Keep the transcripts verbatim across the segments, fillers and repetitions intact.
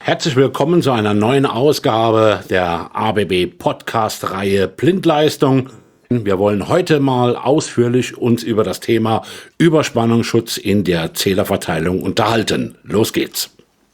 Herzlich willkommen zu einer neuen Ausgabe der A B B Podcast-Reihe Blindleistung. Wir wollen heute mal ausführlich uns über das Thema Überspannungsschutz in der Zählerverteilung unterhalten. Los geht's!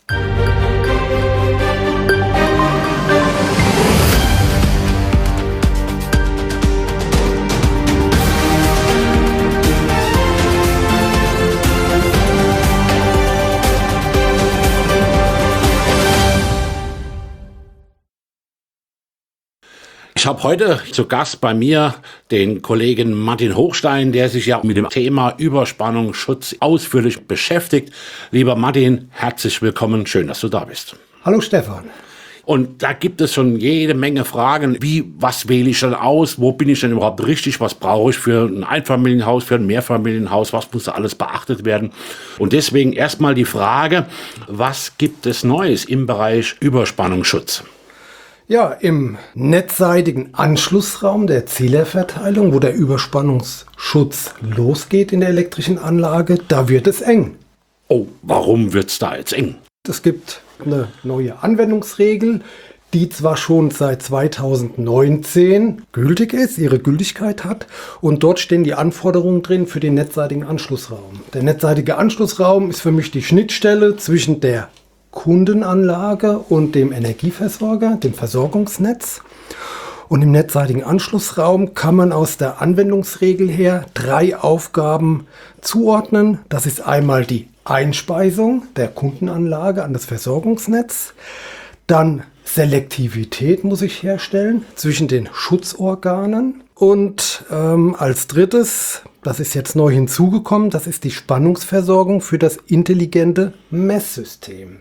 Ich habe heute zu Gast bei mir den Kollegen Martin Hochstein, der sich ja mit dem Thema Überspannungsschutz ausführlich beschäftigt. Lieber Martin, herzlich willkommen. Schön, dass du da bist. Hallo Stefan. Und da gibt es schon jede Menge Fragen. Wie, was wähle ich denn aus? Wo bin ich denn überhaupt richtig? Was brauche ich für ein Einfamilienhaus, für ein Mehrfamilienhaus? Was muss da alles beachtet werden? Und deswegen erstmal die Frage, was gibt es Neues im Bereich Überspannungsschutz? Ja, im netzseitigen Anschlussraum der Zählerverteilung, wo der Überspannungsschutz losgeht in der elektrischen Anlage, da wird es eng. Oh, warum wird es da jetzt eng? Es gibt eine neue Anwendungsregel, die zwar schon seit zweitausendneunzehn gültig ist, ihre Gültigkeit hat, und dort stehen die Anforderungen drin für den netzseitigen Anschlussraum. Der netzseitige Anschlussraum ist für mich die Schnittstelle zwischen der Kundenanlage und dem Energieversorger, dem Versorgungsnetz. Und im netzseitigen Anschlussraum kann man aus der Anwendungsregel her drei Aufgaben zuordnen. Das ist einmal die Einspeisung der Kundenanlage an das Versorgungsnetz. Dann Selektivität muss ich herstellen zwischen den Schutzorganen. Und ähm, als drittes, das ist jetzt neu hinzugekommen, das ist die Spannungsversorgung für das intelligente Messsystem.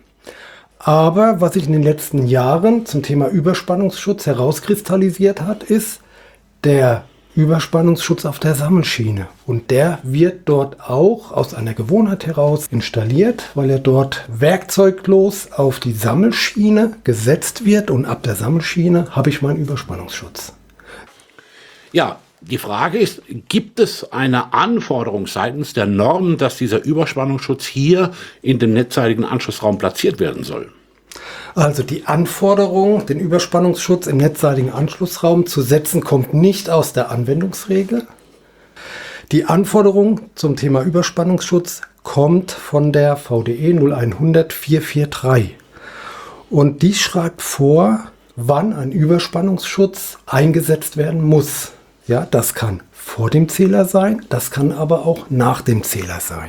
Aber was sich in den letzten Jahren zum Thema Überspannungsschutz herauskristallisiert hat, ist der Überspannungsschutz auf der Sammelschiene. Und der wird dort auch aus einer Gewohnheit heraus installiert, weil er dort werkzeuglos auf die Sammelschiene gesetzt wird. Und ab der Sammelschiene habe ich meinen Überspannungsschutz. Ja, die Frage ist, gibt es eine Anforderung seitens der Norm, dass dieser Überspannungsschutz hier in dem netzseitigen Anschlussraum platziert werden soll? Also die Anforderung, den Überspannungsschutz im netzseitigen Anschlussraum zu setzen, kommt nicht aus der Anwendungsregel. Die Anforderung zum Thema Überspannungsschutz kommt von der V D E null hundert vier vier drei. Und die schreibt vor, wann ein Überspannungsschutz eingesetzt werden muss. Ja, das kann vor dem Zähler sein, das kann aber auch nach dem Zähler sein.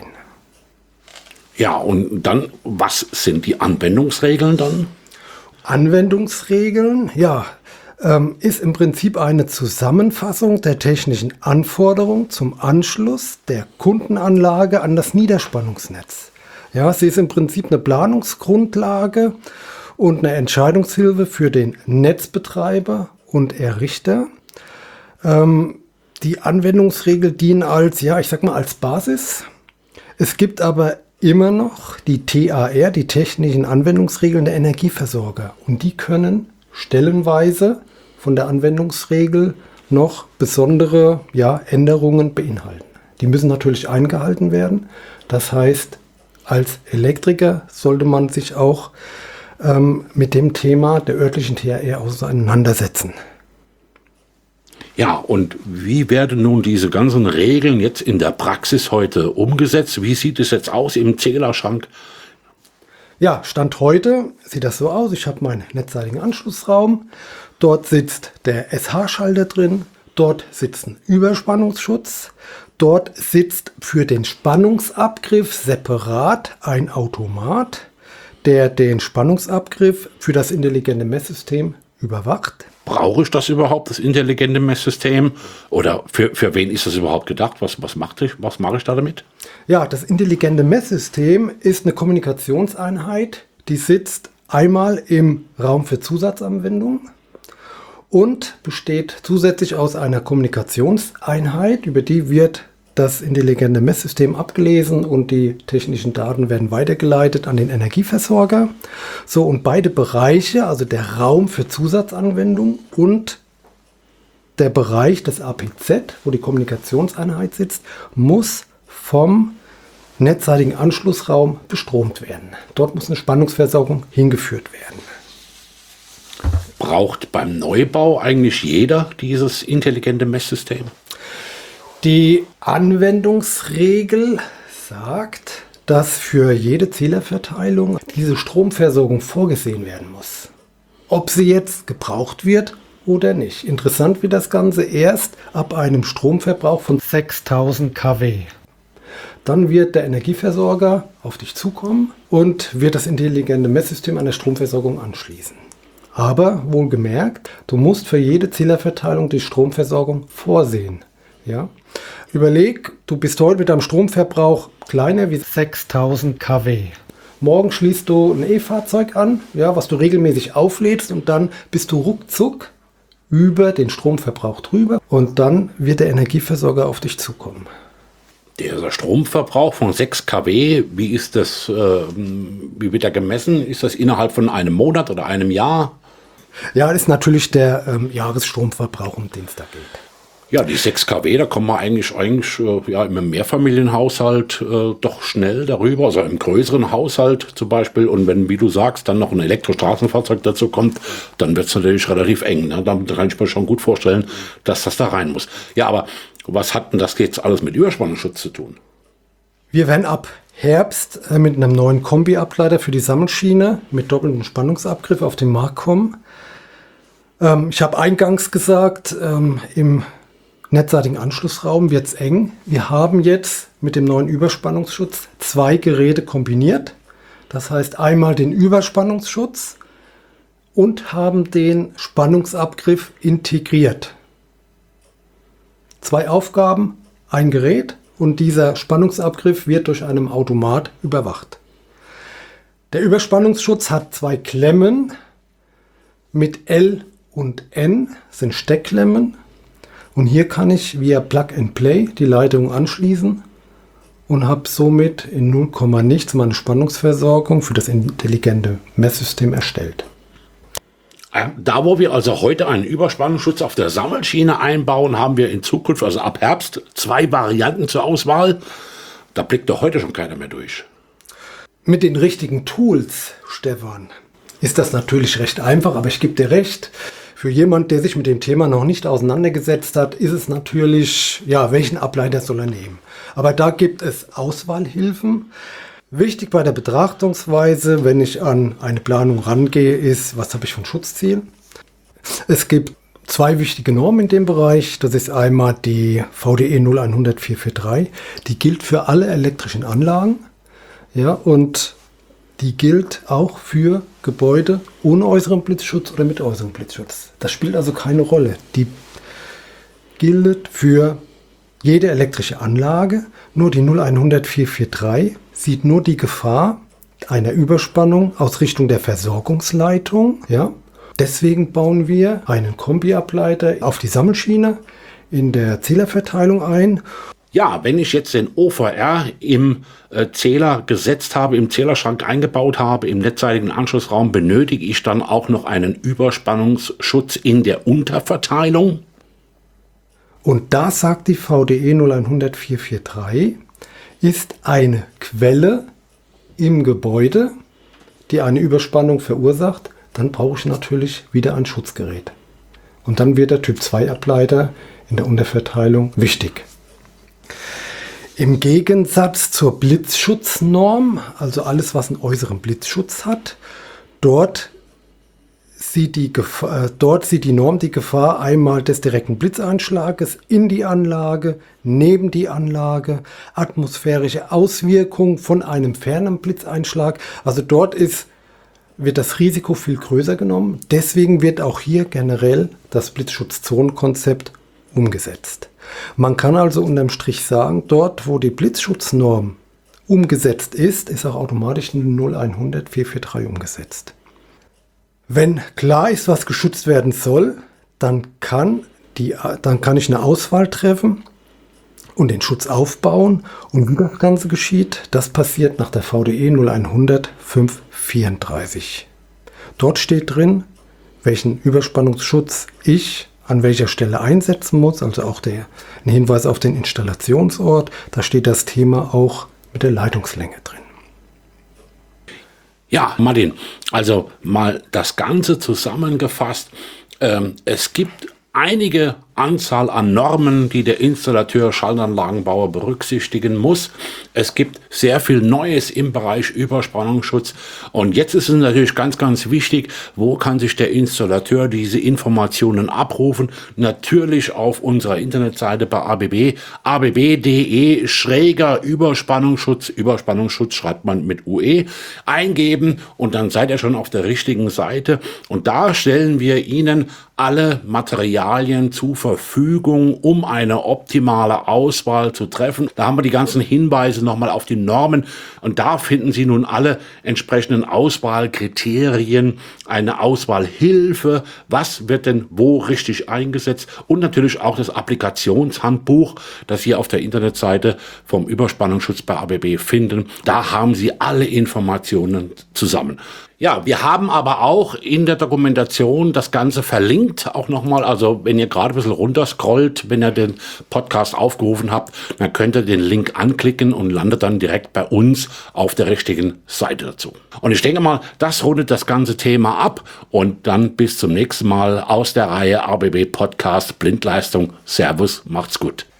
Ja, und dann, was sind die Anwendungsregeln dann? Anwendungsregeln, ja, ähm, ist im Prinzip eine Zusammenfassung der technischen Anforderungen zum Anschluss der Kundenanlage an das Niederspannungsnetz. Ja, sie ist im Prinzip eine Planungsgrundlage und eine Entscheidungshilfe für den Netzbetreiber und Errichter. Ähm, die Anwendungsregeln dienen als, ja, ich sag mal, als Basis. Es gibt aber immer noch die T A R, die technischen Anwendungsregeln der Energieversorger. Und die können stellenweise von der Anwendungsregel noch besondere, ja, Änderungen beinhalten. Die müssen natürlich eingehalten werden. Das heißt, als Elektriker sollte man sich auch ähm, mit dem Thema der örtlichen T A R auseinandersetzen. Ja, und wie werden nun diese ganzen Regeln jetzt in der Praxis heute umgesetzt? Wie sieht es jetzt aus im Zählerschrank? Ja, Stand heute sieht das so aus. Ich habe meinen netzseitigen Anschlussraum. Dort sitzt der S H-Schalter drin. Dort sitzt ein Überspannungsschutz. Dort sitzt für den Spannungsabgriff separat ein Automat, der den Spannungsabgriff für das intelligente Messsystem überwacht. Brauche ich das überhaupt, das intelligente Messsystem? Oder für, für wen ist das überhaupt gedacht? Was, was, macht ich, was mache ich da damit? Ja, das intelligente Messsystem ist eine Kommunikationseinheit, die sitzt einmal im Raum für Zusatzanwendungen und besteht zusätzlich aus einer Kommunikationseinheit, über die wird das intelligente Messsystem abgelesen und die technischen Daten werden weitergeleitet an den Energieversorger. So, und beide Bereiche, also der Raum für Zusatzanwendung und der Bereich des A P Z, wo die Kommunikationseinheit sitzt, muss vom netzseitigen Anschlussraum bestromt werden. Dort muss eine Spannungsversorgung hingeführt werden. Braucht beim Neubau eigentlich jeder dieses intelligente Messsystem? Die Anwendungsregel sagt, dass für jede Zählerverteilung diese Stromversorgung vorgesehen werden muss. Ob sie jetzt gebraucht wird oder nicht. Interessant wird das Ganze erst ab einem Stromverbrauch von sechstausend Kilowatt. Dann wird der Energieversorger auf dich zukommen und wird das intelligente Messsystem an der Stromversorgung anschließen. Aber wohlgemerkt, du musst für jede Zählerverteilung die Stromversorgung vorsehen. Ja? Überleg, du bist heute mit deinem Stromverbrauch kleiner wie sechstausend Kilowatt. Morgen schließt du ein E-Fahrzeug an, ja, was du regelmäßig auflädst, und dann bist du ruckzuck über den Stromverbrauch drüber und dann wird der Energieversorger auf dich zukommen. Der Stromverbrauch von sechs Kilowatt, wie ist das, äh, wie wird der gemessen? Ist das innerhalb von einem Monat oder einem Jahr? Ja, das ist natürlich der ähm, Jahresstromverbrauch, um den es da geht. Ja, die sechs Kilowatt, da kommen wir eigentlich, eigentlich äh, ja, im Mehrfamilienhaushalt äh, doch schnell darüber, also im größeren Haushalt zum Beispiel. Und wenn, wie du sagst, dann noch ein Elektrostraßenfahrzeug dazu kommt, dann wird es natürlich relativ eng. Ne? Da kann ich mir schon gut vorstellen, dass das da rein muss. Ja, aber was hat denn das jetzt alles mit Überspannungsschutz zu tun? Wir werden ab Herbst äh, mit einem neuen Kombiableiter für die Sammelschiene mit doppeltem Spannungsabgriff auf den Markt kommen. Ähm, ich habe eingangs gesagt, ähm, im netzseitigen Anschlussraum wird es eng. Wir haben jetzt mit dem neuen Überspannungsschutz zwei Geräte kombiniert. Das heißt einmal den Überspannungsschutz und haben den Spannungsabgriff integriert. Zwei Aufgaben, ein Gerät, und dieser Spannungsabgriff wird durch einen Automat überwacht. Der Überspannungsschutz hat zwei Klemmen mit L und N, sind Steckklemmen. Und hier kann ich via Plug and Play die Leitung anschließen und habe somit in null Komma nichts meine Spannungsversorgung für das intelligente Messsystem erstellt. Da, wo wir also heute einen Überspannungsschutz auf der Sammelschiene einbauen, haben wir in Zukunft, also ab Herbst, zwei Varianten zur Auswahl. Da blickt doch heute schon keiner mehr durch. Mit den richtigen Tools, Stefan, ist das natürlich recht einfach, aber ich gebe dir recht. Für jemand, der sich mit dem Thema noch nicht auseinandergesetzt hat, ist es natürlich, ja, welchen Ableiter soll er nehmen? Aber da gibt es Auswahlhilfen. Wichtig bei der Betrachtungsweise, wenn ich an eine Planung rangehe, ist, was habe ich von Schutzzielen? Es gibt zwei wichtige Normen in dem Bereich. Das ist einmal die V D E null eins null null vier vier drei. Die gilt für alle elektrischen Anlagen. Ja, und die gilt auch für Gebäude ohne äußeren Blitzschutz oder mit äußerem Blitzschutz. Das spielt also keine Rolle. Die gilt für jede elektrische Anlage. Nur die null eins null null vier vier drei sieht nur die Gefahr einer Überspannung aus Richtung der Versorgungsleitung. Ja? Deswegen bauen wir einen Kombiableiter auf die Sammelschiene in der Zählerverteilung ein. Ja, wenn ich jetzt den O V R im äh, Zähler gesetzt habe, im Zählerschrank eingebaut habe, im netzseitigen Anschlussraum, benötige ich dann auch noch einen Überspannungsschutz in der Unterverteilung? Und da sagt die V D E null eins null null vier vier drei, ist eine Quelle im Gebäude, die eine Überspannung verursacht, dann brauche ich natürlich wieder ein Schutzgerät. Und dann wird der Typ zwei Ableiter in der Unterverteilung wichtig. Im Gegensatz zur Blitzschutznorm, also alles, was einen äußeren Blitzschutz hat, dort sieht die, Gefahr, äh, dort sieht die Norm die Gefahr einmal des direkten Blitzeinschlages in die Anlage, neben die Anlage, atmosphärische Auswirkungen von einem fernen Blitzeinschlag. Also dort ist, wird das Risiko viel größer genommen. Deswegen wird auch hier generell das Blitzschutzzonenkonzept umgesetzt. Man kann also unterm Strich sagen, dort wo die Blitzschutznorm umgesetzt ist, ist auch automatisch eine null eins null null vier vier drei umgesetzt. Wenn klar ist, was geschützt werden soll, dann kann, die, dann kann ich eine Auswahl treffen und den Schutz aufbauen. Und wie das Ganze geschieht, das passiert nach der V D E null eins null null fünf vierunddreißig. Dort steht drin, welchen Überspannungsschutz ich an welcher Stelle einsetzen muss, also auch der, ein Hinweis auf den Installationsort. Da steht das Thema auch mit der Leitungslänge drin. Ja, Martin, also mal das Ganze zusammengefasst. Ähm, es gibt einige Anzahl an Normen, die der Installateur, Schaltanlagenbauer berücksichtigen muss. Es gibt sehr viel Neues im Bereich Überspannungsschutz. Und jetzt ist es natürlich ganz, ganz wichtig, wo kann sich der Installateur diese Informationen abrufen? Natürlich auf unserer Internetseite bei A B B, a b b punkt de schräger Überspannungsschutz, Überspannungsschutz schreibt man mit U E, eingeben und dann seid ihr schon auf der richtigen Seite. Und da stellen wir Ihnen alle Materialien zur Verfügung, um eine optimale Auswahl zu treffen. Da haben wir die ganzen Hinweise nochmal auf die Normen und da finden Sie nun alle entsprechenden Auswahlkriterien, eine Auswahlhilfe, was wird denn wo richtig eingesetzt und natürlich auch das Applikationshandbuch, das Sie auf der Internetseite vom Überspannungsschutz bei A B B finden. Da haben Sie alle Informationen zusammen. Ja, wir haben aber auch in der Dokumentation das Ganze verlinkt, auch nochmal, also wenn ihr gerade ein bisschen runterscrollt, wenn ihr den Podcast aufgerufen habt, dann könnt ihr den Link anklicken und landet dann direkt bei uns auf der richtigen Seite dazu. Und ich denke mal, das rundet das ganze Thema ab und dann bis zum nächsten Mal aus der Reihe A B B Podcast Blindleistung. Servus, macht's gut.